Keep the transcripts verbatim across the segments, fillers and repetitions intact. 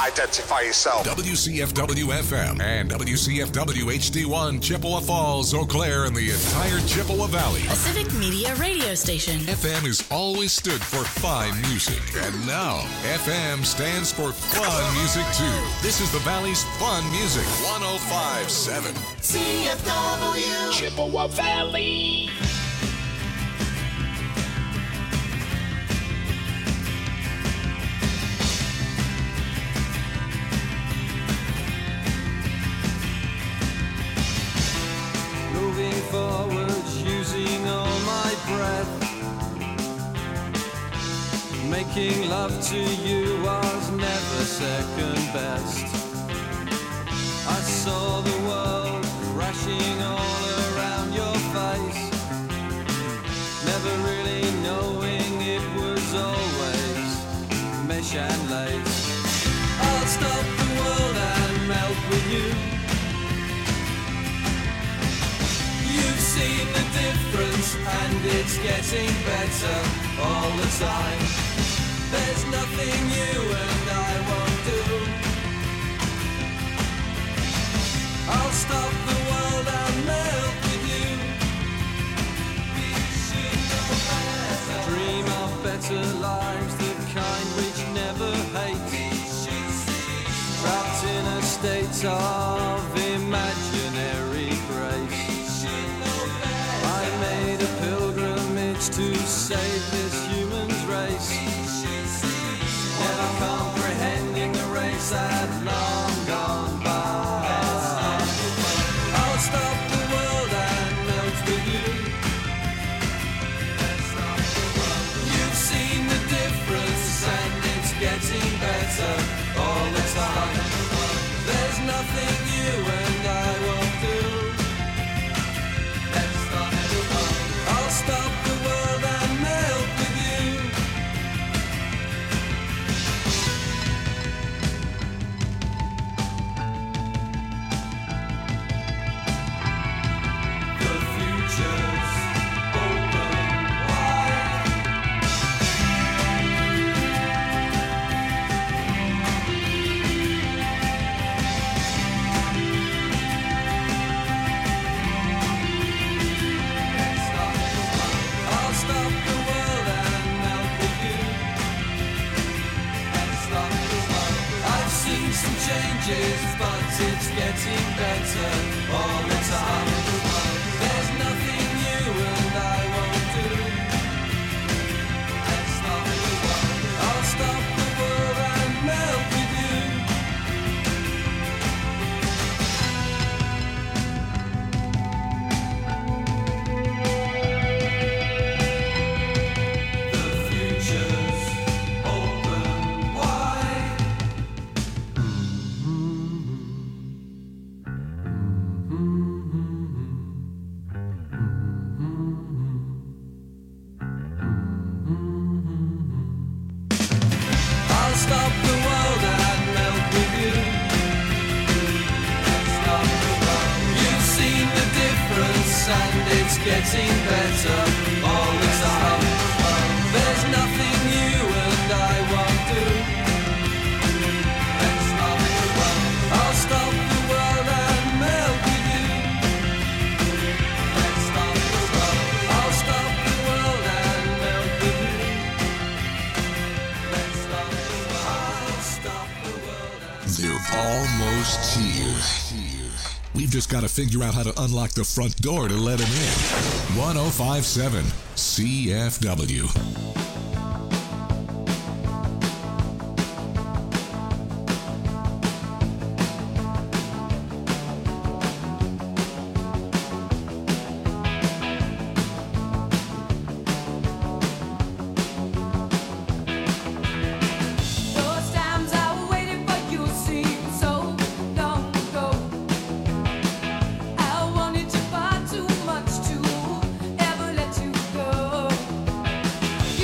Identify yourself. W C F W F M and W C F W H D one, Chippewa Falls, Eau Claire, and the entire Chippewa Valley. A civic media radio station. F M has always stood for fine music. And now, F M stands for fun music, too. This is the Valley's fun music. one oh five point seven. C F W. Chippewa Valley. Moving forwards, using all my breath. Making love to you was never second best. I saw the world crashing all around your face, never really knowing it was always mesh and lace. I'll stop the world and melt with you. You've seen the difference and it's getting better all the time. There's nothing you and I won't do. I'll stop the world and melt with you. We should know better. Dream of better lives, the kind which never hate. Trapped in a state of imaginary grace. I made a pilgrimage to save this human's race. Never comprehending the race that long gone by. I'll stop the world and melt with you. You've seen the difference and it's getting better all the time. There's nothing you and I won't do. I'll stop the world and melt with you. The future's open wide. I'll stop the world and melt with you. I've seen some changes, but it's getting better all the time. There's nothing you and I won't do. I'll stop the world and melt with you. The future's open wide. I'll stop the world and melt with you. You've seen the difference and it's getting better all the time. There's nothing you and I won't do. I'll stop the world and melt with you. I'll stop the world and melt with you. I'll stop the world and They're almost here. We've just got to figure out how to unlock the front door to let them in. one oh five point seven C F W. Those times I waited for you seem so long ago. I wanted you far too much to ever let you go.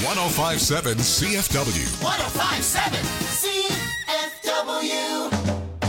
one oh five point seven C F W. one oh five point seven C F W.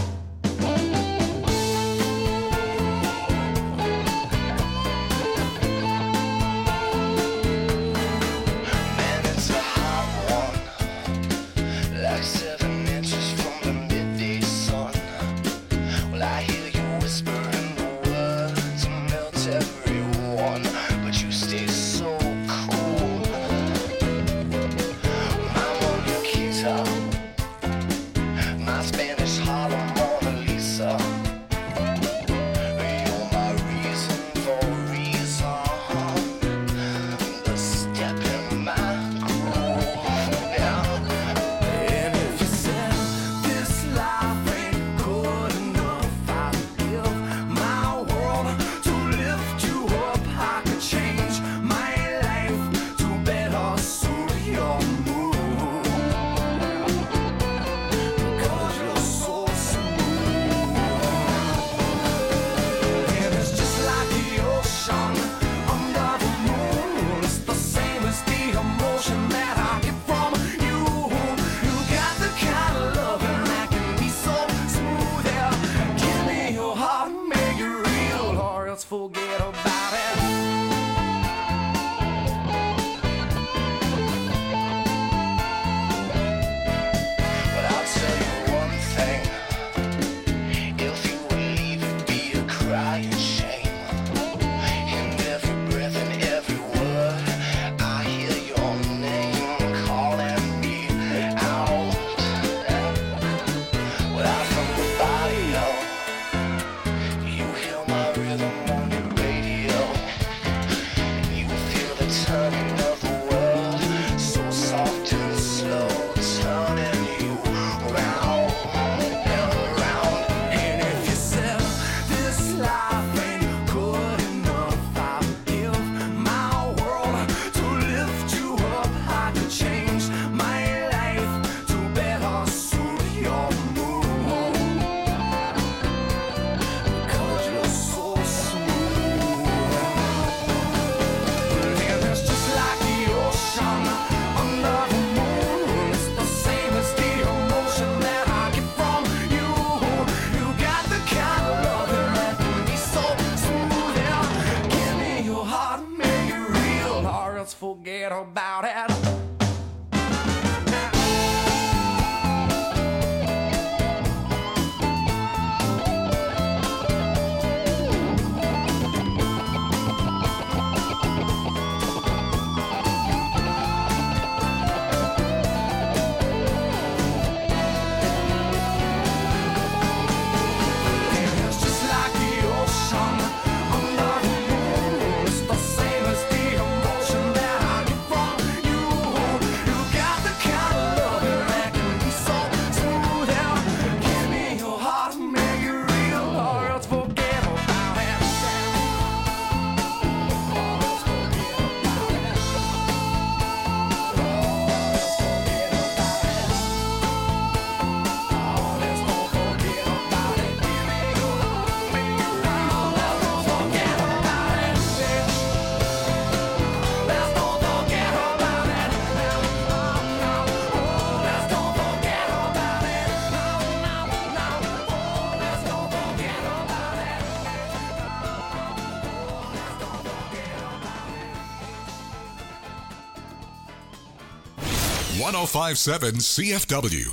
Forget about it. one oh five point seven C F W.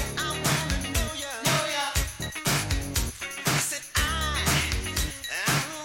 I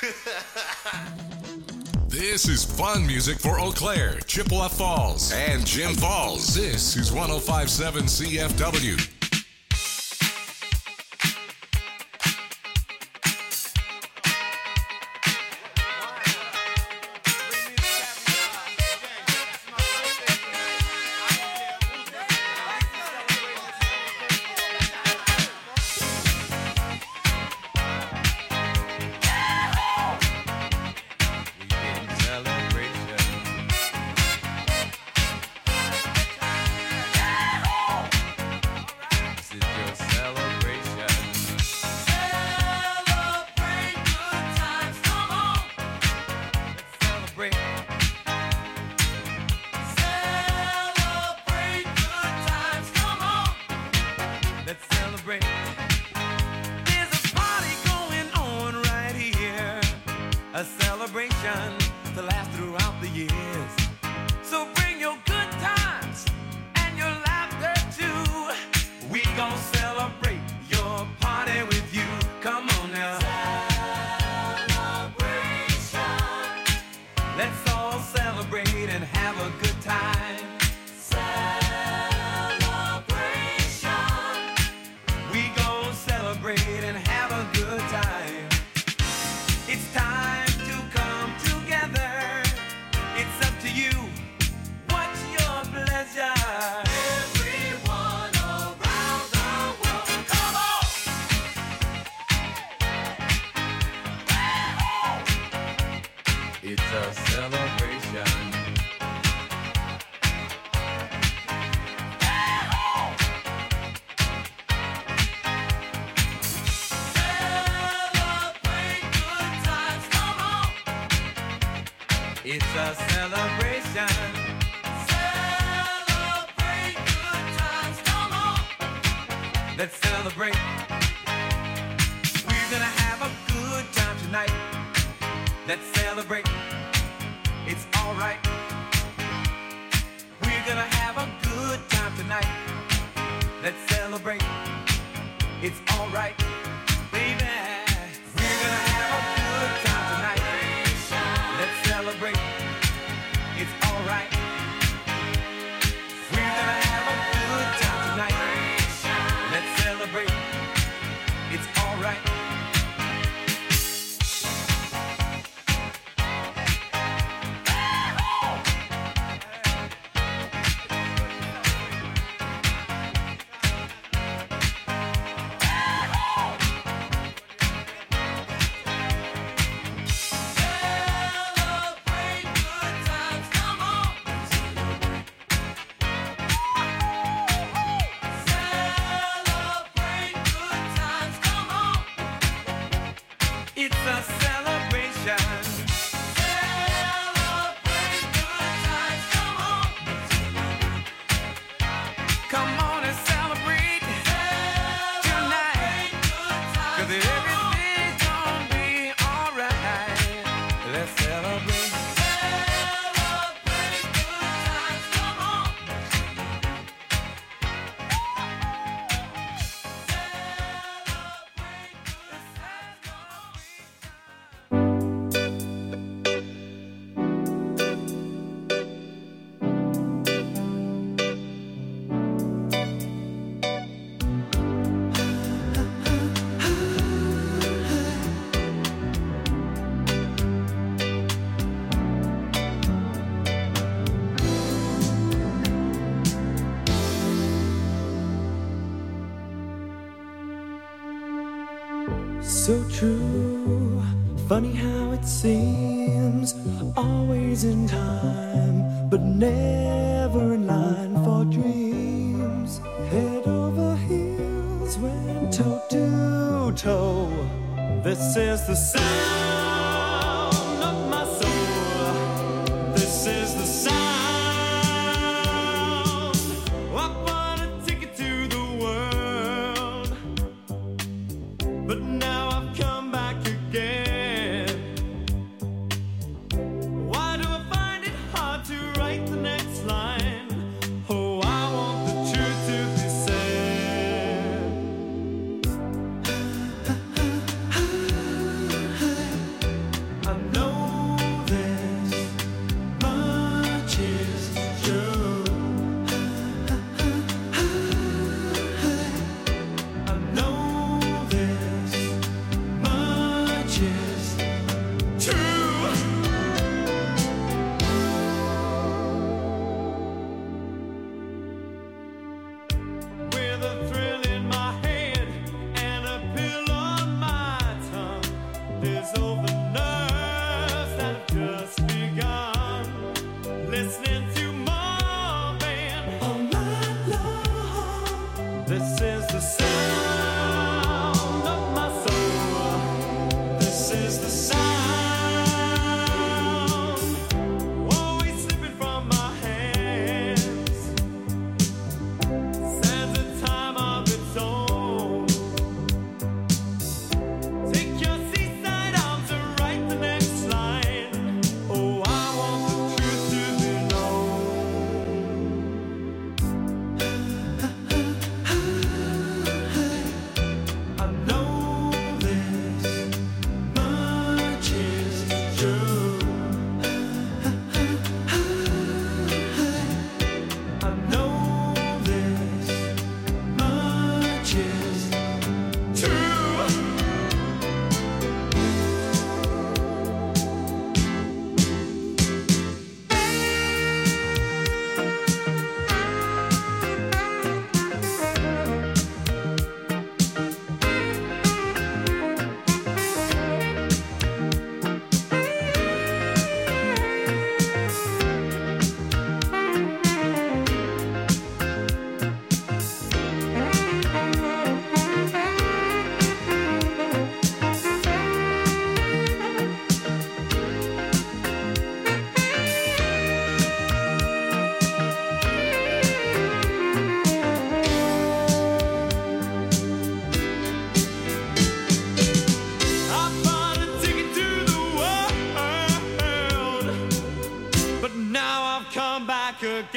This is fun music for Eau Claire, Chippewa Falls, and Jim Falls. This is one oh five point seven C F W. So true, funny how it seems, always in time, but never in line for dreams. Head over heels, went toe to toe. This is the sound of my soul. This is the sound. I want a ticket to the world, but now I've come back again. Why do I find it hard to write the next line? Oh, I want the truth to be said.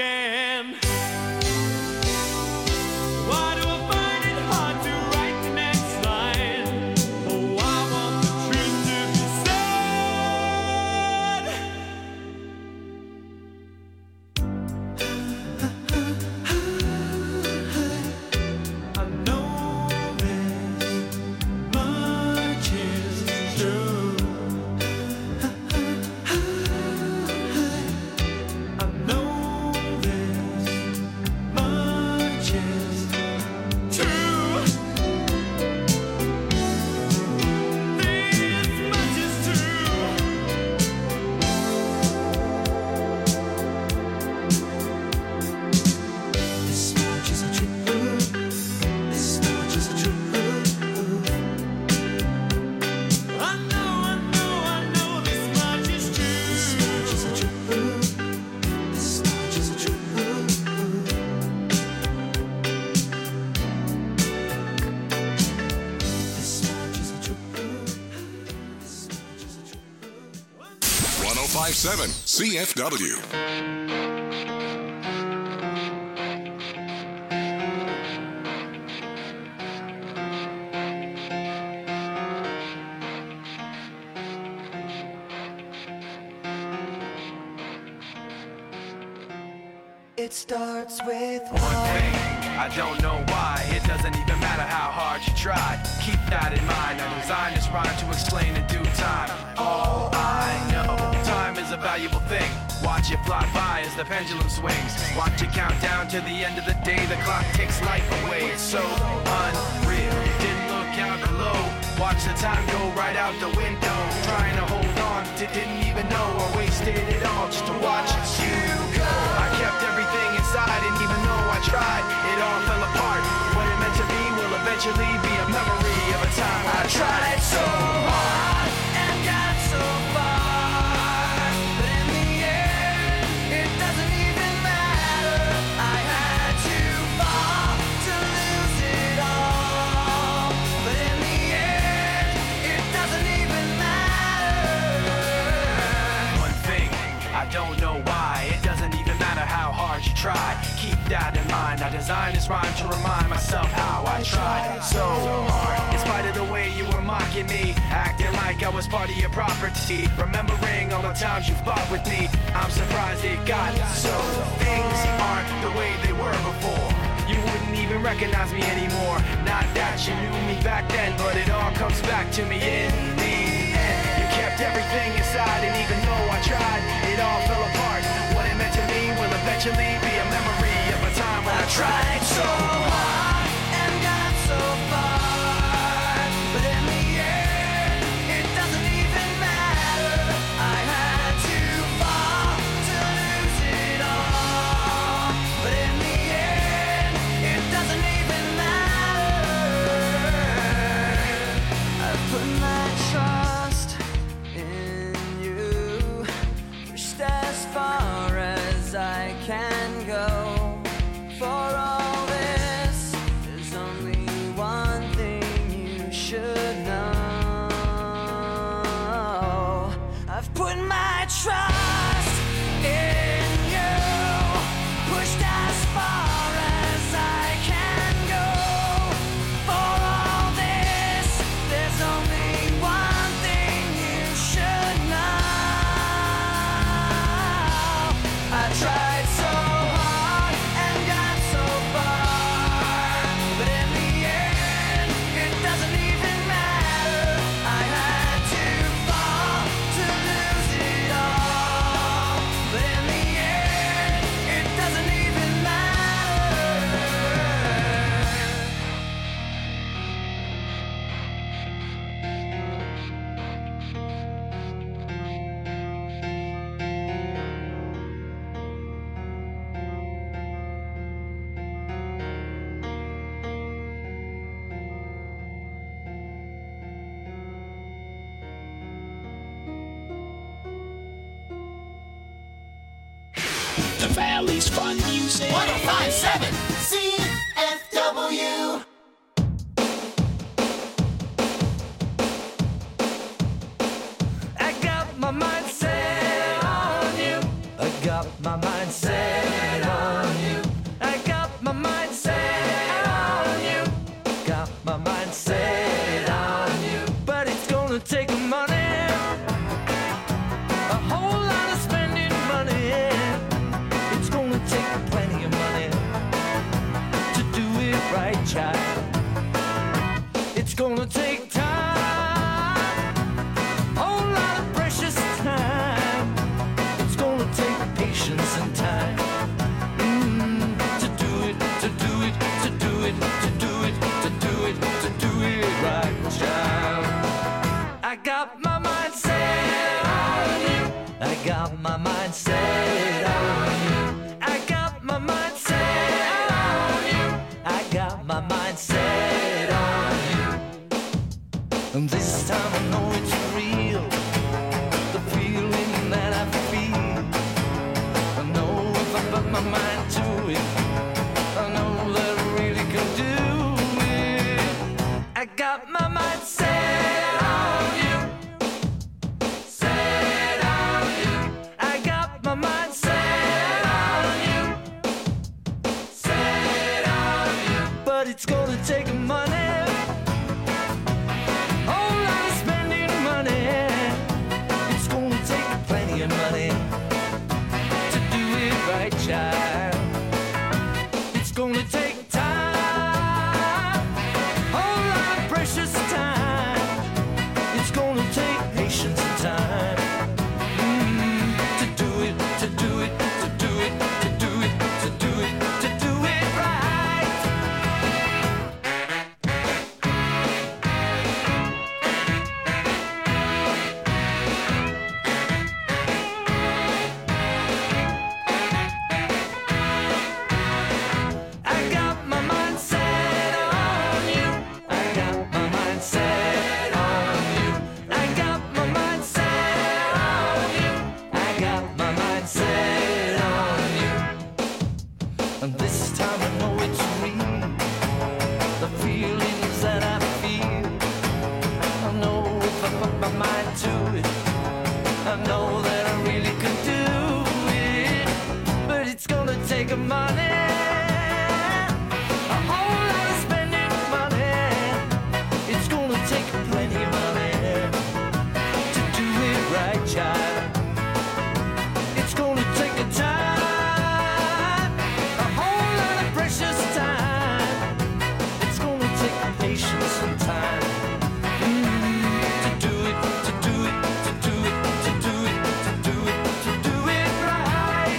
again. Why do I find it hard to write the next line? Oh, I want the truth to be said. I know this much is true. I know this much is true. This much is true. This much is true. This much is true. I know, I know, I know this much is true. This much is true. This much is true. This much is true. This much is true. one oh five point seven C F W. It starts with One thing, I don't know why. It doesn't even matter how hard you try. Keep that in mind. I designed this rhyme to explain in due time. All I know, time is a valuable thing. Watch it fly by as the pendulum swings. Watch it count down to the end of the day. The clock takes life away. It's so unreal. Didn't look out below. Watch the time go right out the window. Trying to hold on to didn't even know I wasted it all just to watch you go. I kept everything inside, and even though I tried, it all fell apart. What it meant to be will eventually be a memory of a time when I tried so hard and got so far. But in the end, it doesn't even matter. I had to fall to lose it all. But in the end, it doesn't even matter. One thing, I don't know why. It doesn't even matter how hard you try. Keep that in mind. I designed this rhyme to remind myself how I tried so hard. In spite of the way you were mocking me, acting like I was part of your property, remembering all the times you fought with me, I'm surprised it got so. Things aren't the way they were before. You wouldn't even recognize me anymore. Not that you knew me back then, but it all comes back to me in the end. You kept everything inside, and even though I tried, it all fell apart. What it meant to me will eventually be a memory of a time when I tried so hard and got so far. But in the end, it doesn't even matter. I had to fall to lose it all. But in the end, it doesn't even matter. I put my trust in you, pushed as far as I can go. For all this, there's only one thing you should know. I've put my trust in you, pushed as far as I can go. For all this, there's only one thing you should know. I tried so hard and got so far, but in the end, it doesn't even matter. I had to fall to lose it all, but in the end, it doesn't even matter. The Valley's fun music. one oh five point seven C F W. I got my mind set on you. I got my mind set on right, child. It's gonna take time, whole lot of precious time. It's gonna take patience and time mm, to do it, to do it, to do it, to do it, to do it, to do it right, child. I got my mind set on you. I got my mind set on you. I got my mind set on you. I got my mind set on you. And this time I know it's real, the feeling that I feel. I know if I put my mind to it, I know that I really can do it. I got my mind set on you. Set on you. I got my mind set on you. Set on you. But it's gonna take money, whole lot of spending money. It's gonna take plenty of money to do it right, child. It's gonna take time, whole lot of precious time. It's gonna take patience and time mm, to do it, to do it, to do it, to do it, to do it, to do it right. I got my mind set on you. I got my mind set on you. I got my mind set on you. I got my mind set on you. And this time I know it's real, the feelings that I feel. I know if I put my mind to it, I know that I really can do it. But it's gonna take a money, a whole lot of spending money. It's gonna take plenty of money to do it right, child. It's gonna take a time, a whole lot of precious time. It's gonna take patience and time mm, to do it, to do it, to do it, to do it, to do it, to do it right.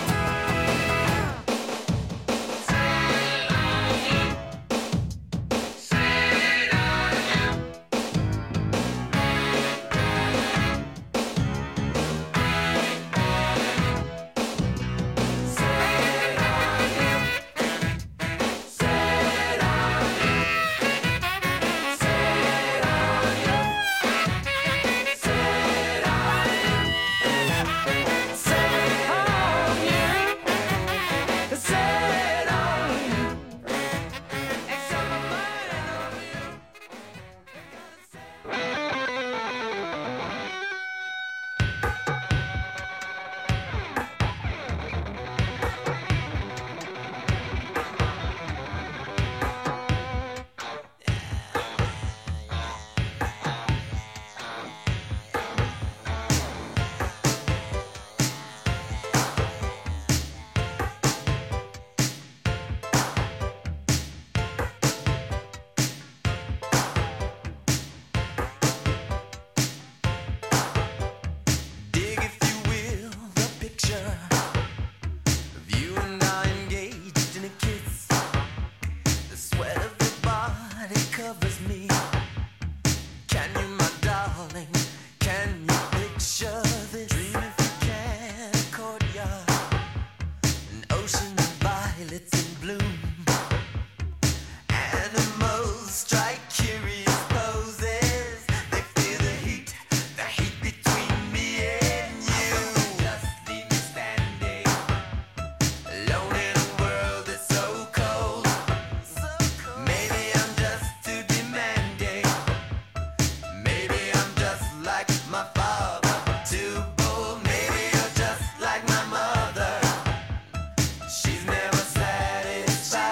She's never satisfied.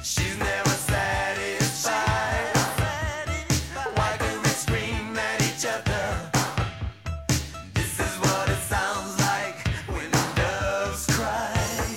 She's never satisfied. Why do we scream at each other? This is what it sounds like when doves cry.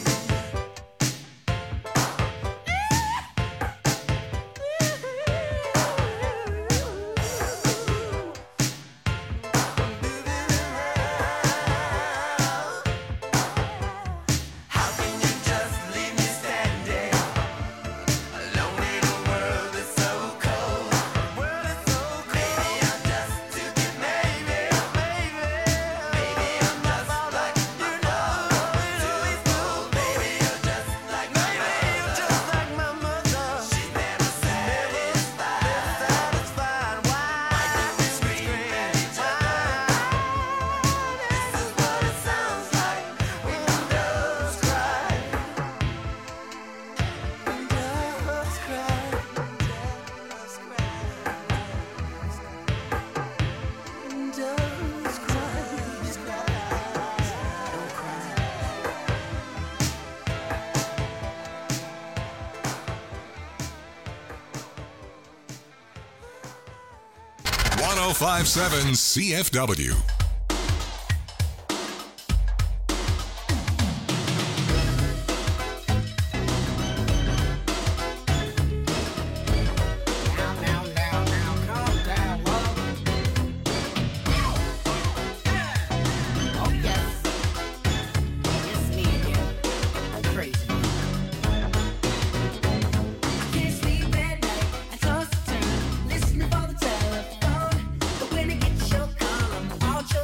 How can you just leave me standing alone in a world that's so cold? World is so cold. Maybe I'm just too good, maybe, maybe, maybe I'm just like you know, too cold. Maybe you're just like my mother. Just like my mother. She's never satisfied. Satisfied. Why? Why do we scream at each other? This is what it sounds like when doves cry. When doves cry. Doves cry. When doves cry. Just cry. Don't cry. one oh five point seven C F W. Now, now, now, now, calm down, love. Oh, yes. It's me again. I'm crazy. Can't sleep at night. I toss and turn, listening for the telephone. But when I get your call, I'm out your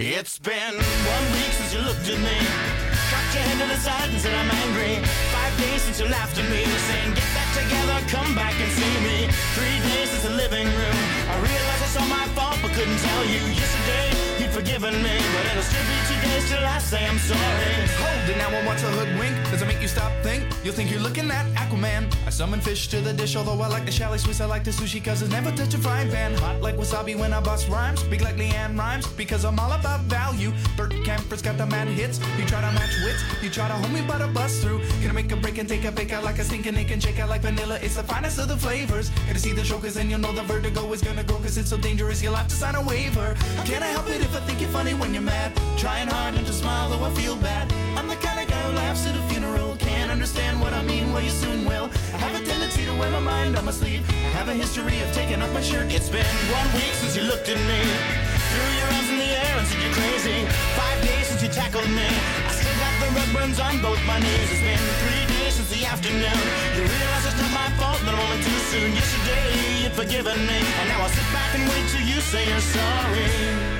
It's been one week since you looked at me, cocked your head to the side and said I'm angry. Five days since you laughed at me, saying get back together, come back and see me. Three days since the living room, I realized it's all my fault but couldn't tell you. Yesterday you'd forgiven me, but it'll still be two days till I say I'm sorry. Hold it now and watch a hoodwink. Does it make you stop think? You'll think you're looking at Aquaman. I summon fish to the dish, although I like the chalet Swiss. I like the sushi cause it's never touch a frying pan. Hot like wasabi when I bust rhymes. Big like Leanne rhymes because I'm all about value. Bert Camper's got the mad hits. You try to match wits, you try to hold me but I bust through. Gonna make a break and take a bake out like a stinking ache and shake out like vanilla. It's the finest of the flavors. Gonna see the show cause then you'll know the vertigo is gonna go cause it's so dangerous you'll have to sign a waiver. Can't I help it if I think you're funny when you're mad? Trying hard not to smile though I feel bad. I'm the kind of guy who laughs at a funeral. Can't understand what I mean, well you soon will. I have a tendency to wear my mind on my sleeve. I have a history of taking off my shirt. It's been one week since you looked at me, threw your arms in the air and said you're crazy. Five days since you tackled me, I still got the red burns on both my knees. It's been three days since the afternoon, you realize it's not my fault but I'm only too soon. Yesterday you'd forgiven me, and now I'll sit back and wait till you say you're sorry.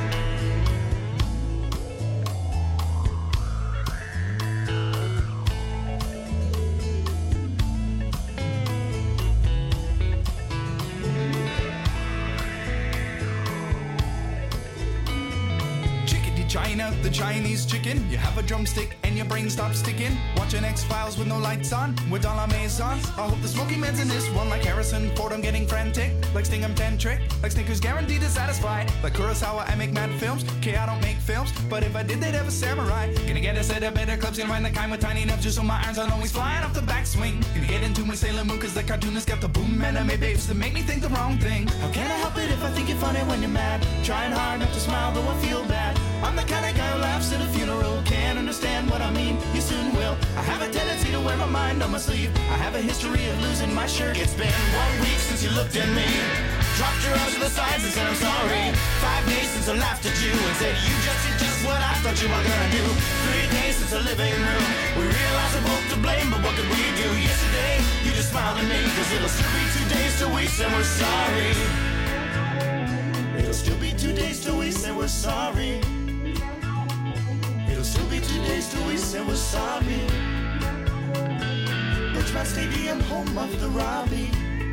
China, the Chinese chicken. You have a drumstick and your brain stops sticking. Watching X-Files with no lights on, with all our maisons. I hope the smoky man's in this one like Harrison Ford. I'm getting frantic, like Sting I'm tantric, like Snickers guaranteed to satisfy. Like Kurosawa, I make mad films. Okay, I don't make films, but if I did, they'd have a samurai. Gonna get a set of better clubs, gonna find the kind with tiny enough just so my irons aren't always flying off the backswing. Gonna get into my Sailor Moon cause the cartoonist got the boom anime babes that make me think the wrong thing. How can I help it if I think you're funny when you're mad? Trying hard not to smile though I feel bad. I'm the kind of guy who laughs at a funeral. Can't understand what I mean, you soon will. I have a tendency to wear my mind on my sleeve. I have a history of losing my shirt. It's been one week since you looked at me, dropped your arms to the sides and said I'm sorry. Five days since I laughed at you and said you just did just what I thought you were gonna do. Three days since the living room, we realized we're both to blame, but what could we do? Yesterday, you just smiled at me, cause it'll still be two days till we say we're sorry. It'll still be two days till we say we're sorry. It'll still be two days till we say we're sorry. Bridgman Stadium, home of the Robbie.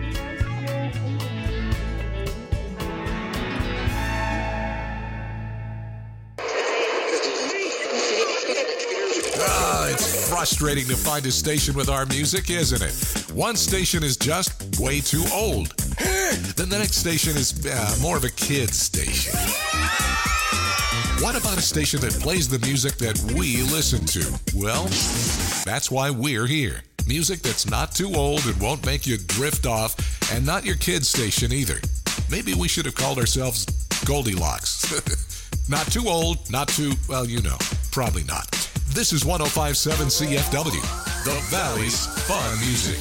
Ah, it's frustrating to find a station with our music, isn't it? One station is just way too old. Then the next station is uh, more of a kid's station. What about a station that plays the music that we listen to? Well, that's why we're here. Music that's not too old and won't make you drift off, and not your kid's station either. Maybe we should have called ourselves Goldilocks. Not too old, not too, well, you know, probably not. This is one oh five point seven C F W, the Valley's Fun Music.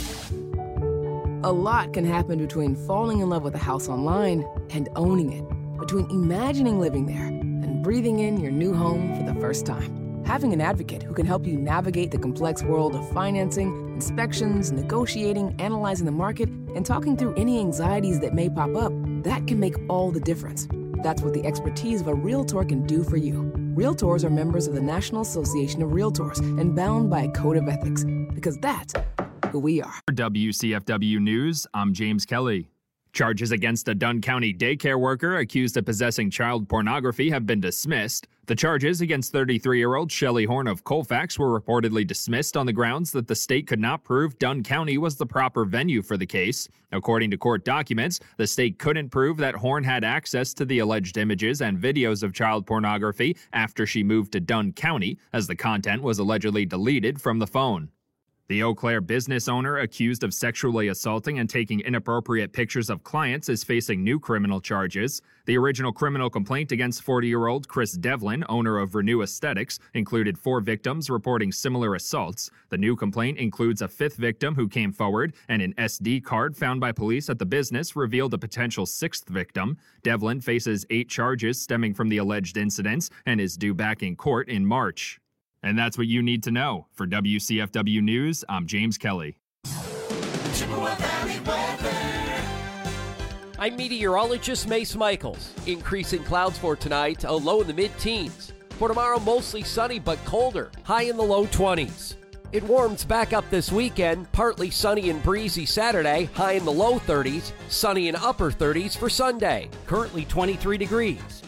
A lot can happen between falling in love with a house online and owning it, between imagining living there and breathing in your new home for the first time. Having an advocate who can help you navigate the complex world of financing, inspections, negotiating, analyzing the market, and talking through any anxieties that may pop up, that can make all the difference. That's what the expertise of a Realtor can do for you. Realtors are members of the National Association of Realtors and bound by a code of ethics, because that's who we are. For W C F W News, I'm James Kelly. Charges against a Dunn County daycare worker accused of possessing child pornography have been dismissed. The charges against thirty-three-year-old Shelley Horn of Colfax were reportedly dismissed on the grounds that the state could not prove Dunn County was the proper venue for the case. According to court documents, the state couldn't prove that Horn had access to the alleged images and videos of child pornography after she moved to Dunn County, as the content was allegedly deleted from the phone. The Eau Claire business owner accused of sexually assaulting and taking inappropriate pictures of clients is facing new criminal charges. The original criminal complaint against forty-year-old Chris Devlin, owner of Renew Aesthetics, included four victims reporting similar assaults. The new complaint includes a fifth victim who came forward, and an S D card found by police at the business revealed a potential sixth victim. Devlin faces eight charges stemming from the alleged incidents and is due back in court in March. And that's what you need to know. For W C F W News, I'm James Kelly. Chippewa Valley weather. I'm meteorologist Mace Michaels. Increasing clouds for tonight, a low in the mid-teens. For tomorrow, mostly sunny but colder, high in the low twenties. It warms back up this weekend, partly sunny and breezy Saturday, high in the low thirties, sunny and upper thirties for Sunday, currently twenty-three degrees.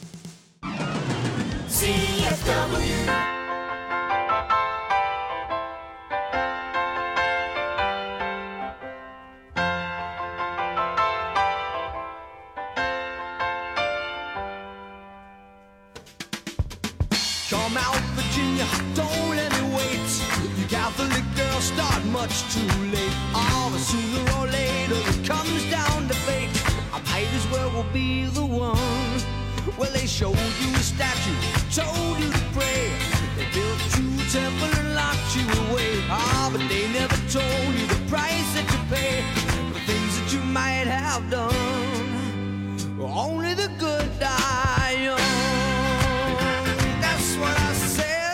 C F W. Come out, Virginia, don't let me wait. You Catholic girls start much too late. Oh, but sooner or later it comes down to fate. I might as well will be the one. Well, they showed you a statue, told you to pray. They built you a temple and locked you away. Ah, but they never told you the price that you pay for the things that you might have done. Only the good die young. What I said,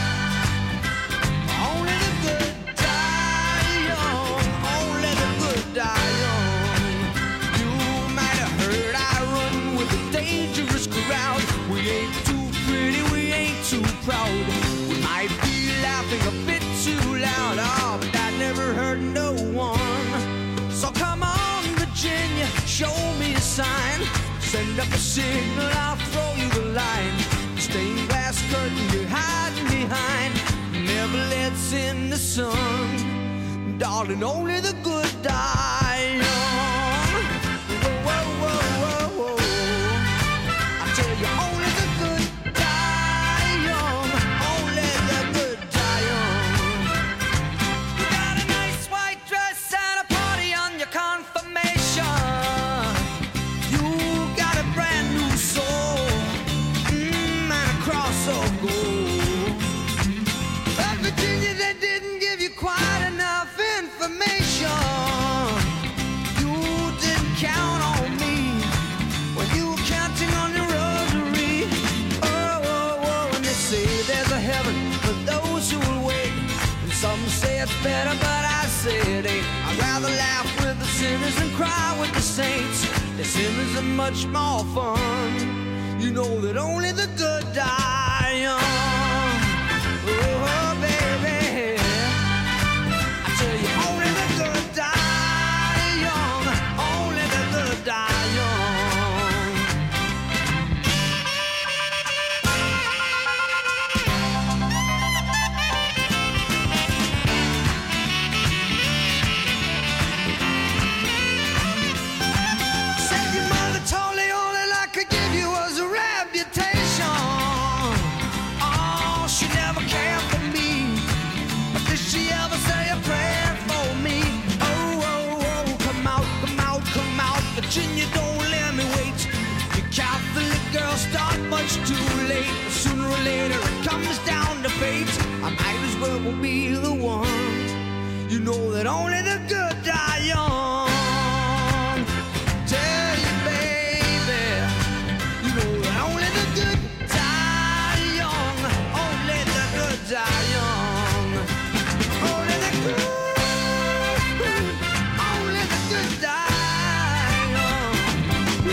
only the good die young, only the good die young. You might have heard I run with a dangerous crowd. We ain't too pretty, we ain't too proud. We might be laughing a bit too loud, oh, but that never hurt no one. So come on, Virginia, show me a sign. Send up a signal, I'll throw you the line. Stained glass curtain you're hiding behind never lets in the sun. Darling, only the good die young. Whoa, whoa, whoa, whoa, whoa. I tell you, only the good die young. Only the good die young. You got a nice white dress and a party on your confirmation. You got a brand new soul. Cross of gold. But Virginia, they didn't give you quite enough information. You didn't count on me when you were counting on your rosary. Oh, oh, oh, and they say there's a heaven for those who will wait. And some say it's better, but I say it ain't. I'd rather laugh with the sinners than cry with the saints. The sinners are much more fun. You know that only the good die young. Oh, baby, I tell you, only the good die young. Only the good die young. Said your mother told me all that I could give you was a reputation. Oh, she never cared for me, but did she ever say a prayer for me? Oh, oh, oh, come out, come out, come out, Virginia, don't let me wait. You Catholic girls start much too late. Sooner or later it comes down to fate. I might as well be the one. You know that only the good die young. Tell you, baby, you know that only the good die young. Only the good die young. Only the good, only the good die young.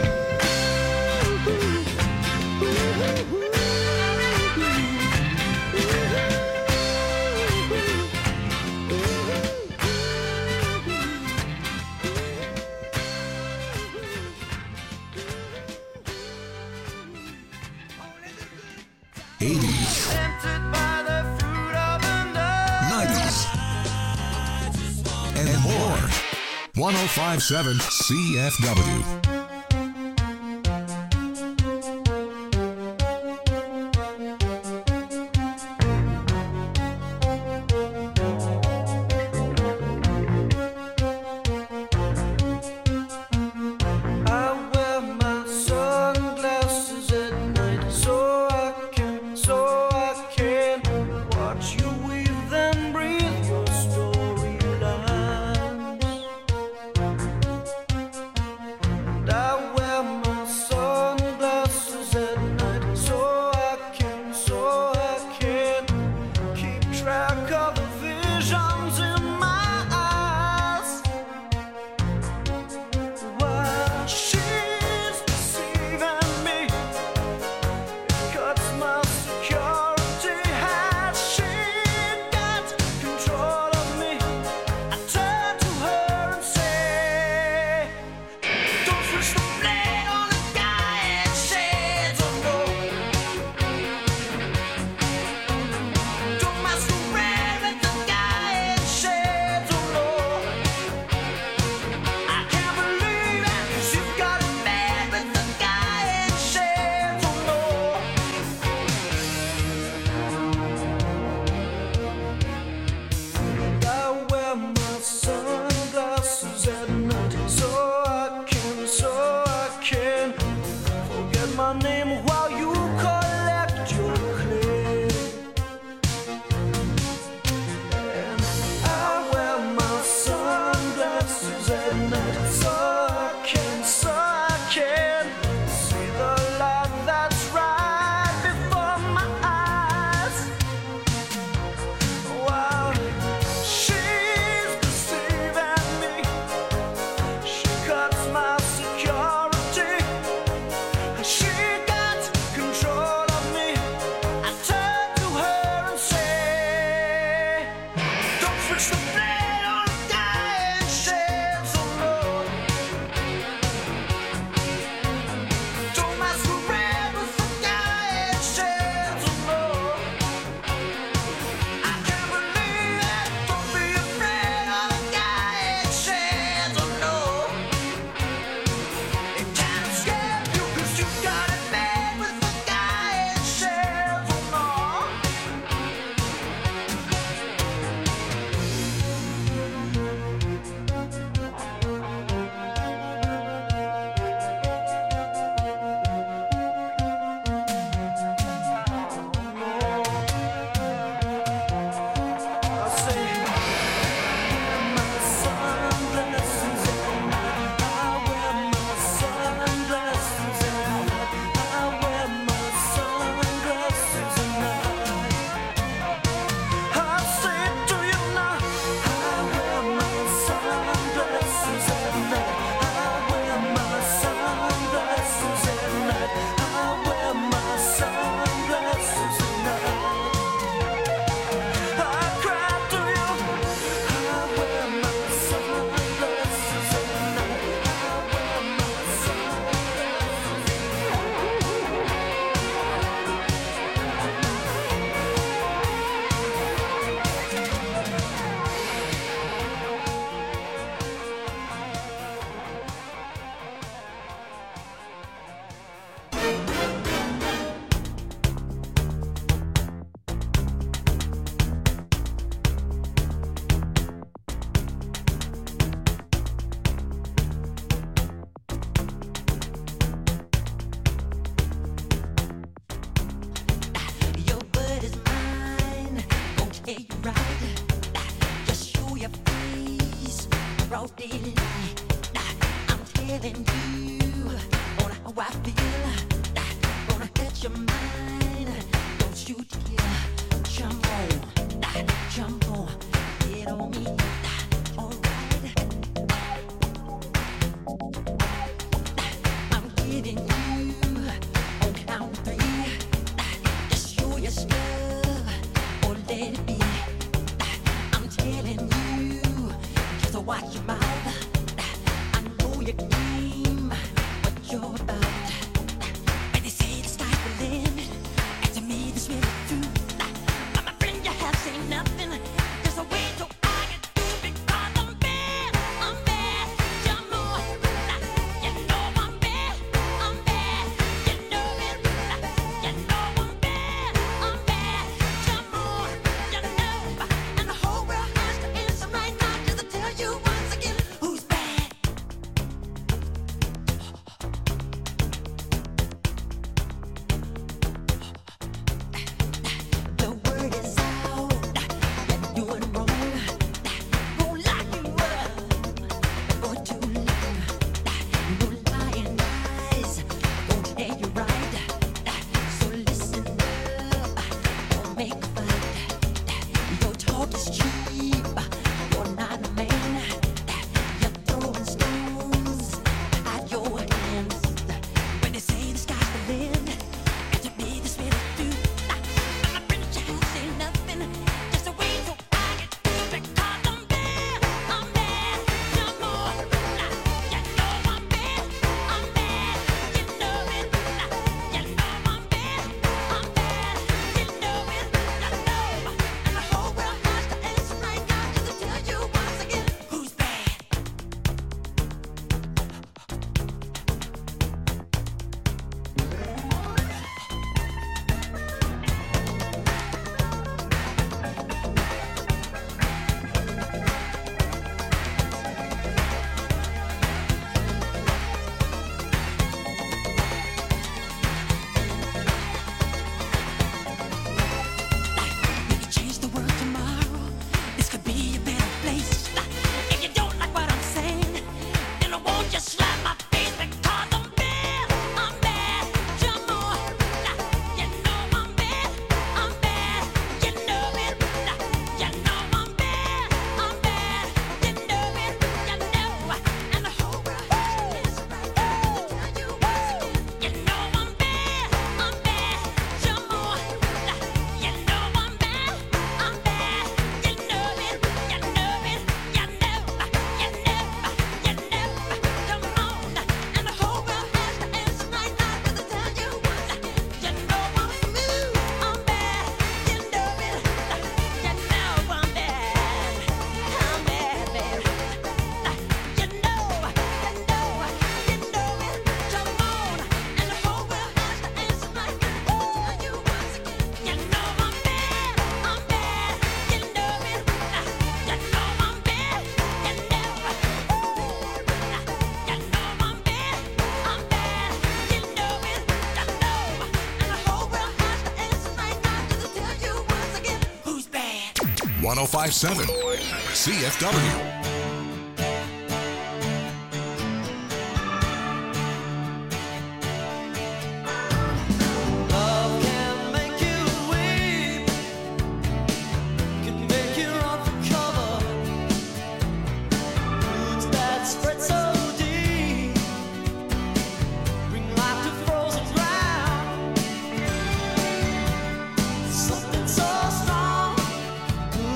eighties, nineties, and more. one oh five point seven C F W. I wear my sunglasses at night so I can, so I can watch you weave and breathe your storylines. And I wear my sunglasses at night so I can, so I can keep track of the visions in my eyes. Why Once again one oh five point seven C F W.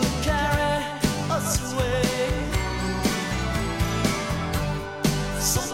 So